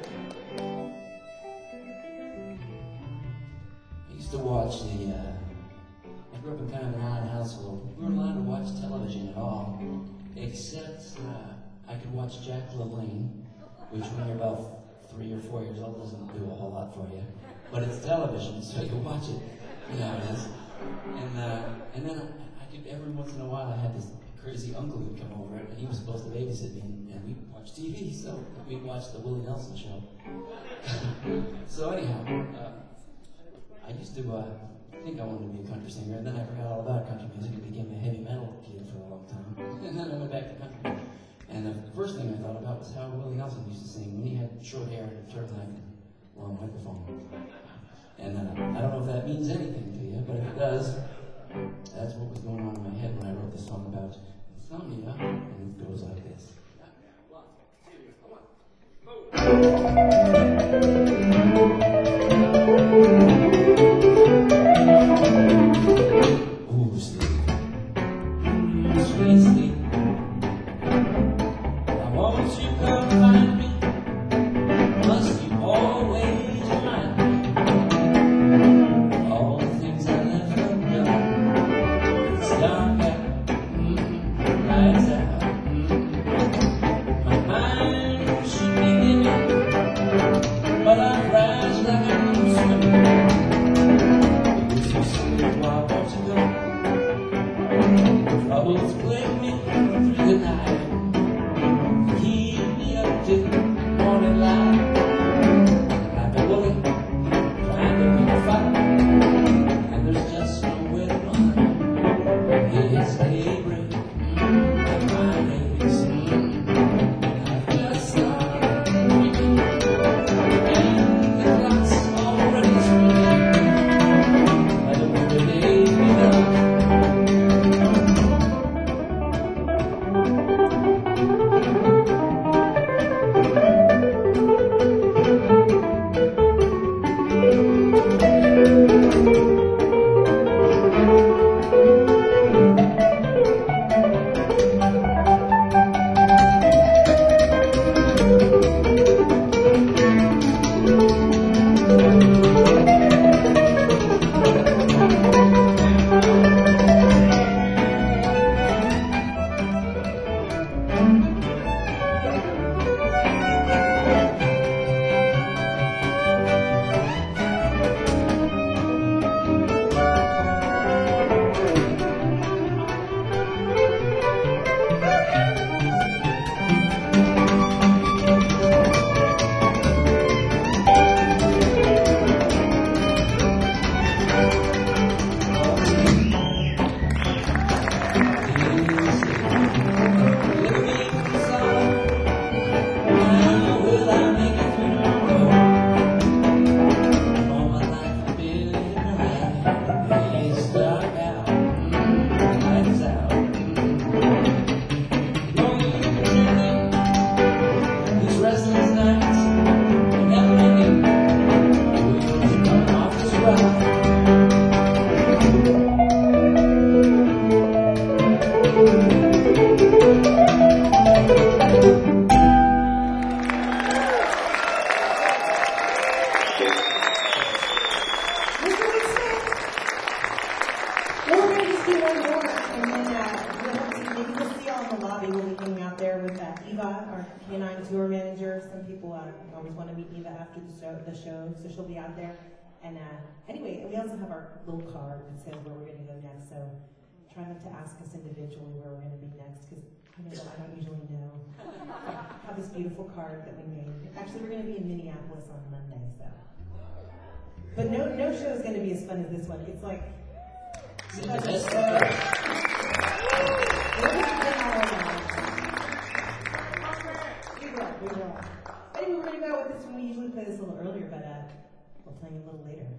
I used to watch the, uh, I grew up in kind of an odd household. We weren't allowed to watch television at all, except uh, I could watch Jack LaLanne, which when you're about three or four years old doesn't do a whole lot for you. But it's television, so you watch it, you know it is. And, uh, and then I, I did, every once in a while I had this crazy uncle who'd come over, and he was supposed to babysit me, and, and we'd watch T V, so we'd watch the Willie Nelson show. So anyhow, uh, I used to uh, think I wanted to be a country singer, and then I forgot all about country music and became a heavy metal kid for a long time. And then I went back to country. And the first thing I thought about was how Willie Nelson used to sing when he had short hair and a turtleneck and a long microphone. And uh, I don't know if that means anything to you, but if it does, that's what was going on in my head when I wrote the song about insomnia, and it goes like this. One, two, come on. Ooh, sleep. Sweet sleep. Now won't you come find me? Must you always remind me? All the things I left undone. It's dark out, mm, lights out, mm. My mind should be giving troubles plague me through the night. Keep me up till morning light. Like a bully trying to pick a fight, and there's just nowhere to run. It's daybreak at my race. I just started dreaming, and the clock's already screaming. By the way the day's begun. Well, we're gonna just do one more, and then uh, we'll have to, maybe we'll see you all in the lobby. We'll be hanging out there with uh, Eva, our canine tour manager. Some people uh, always want to meet Eva after the show, the show, so she'll be out there. And uh, anyway, we also have our little card that says where we're going to go next. So try not to ask us individually where we're going to be next, because you know I don't usually know. I have this beautiful card that we made. Actually, we're going to be in Minneapolis on Monday, so. But no, no show is going to be as fun as this one. It's like. It's the best. We will, we will. Anyway, we're going to go with this one. We usually play this a little earlier, but uh, we'll play it a little later.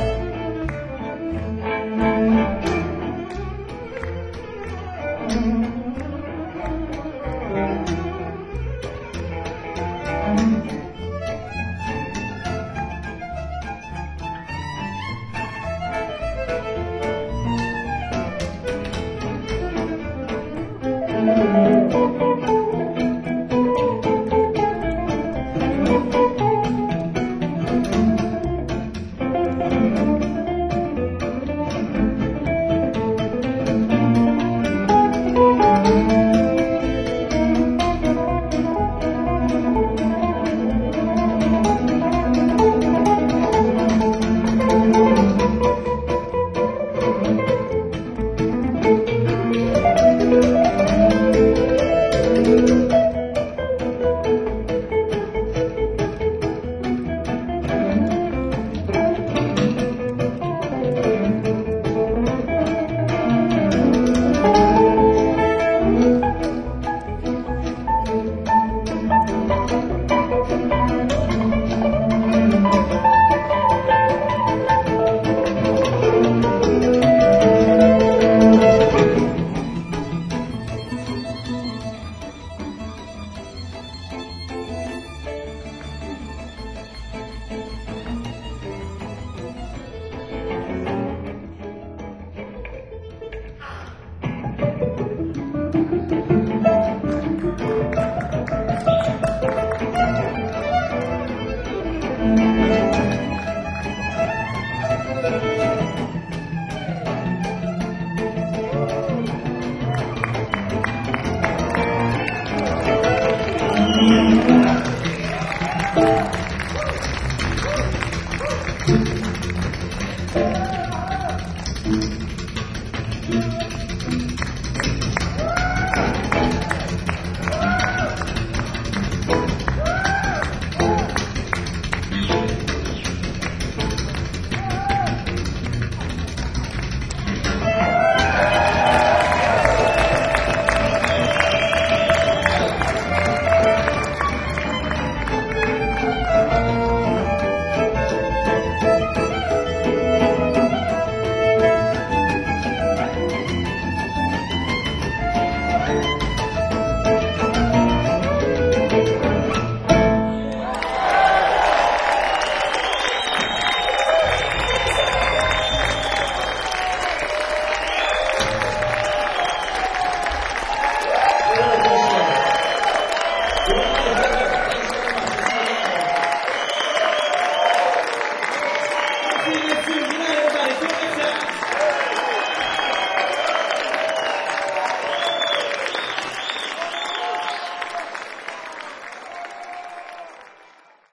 Mm-hmm.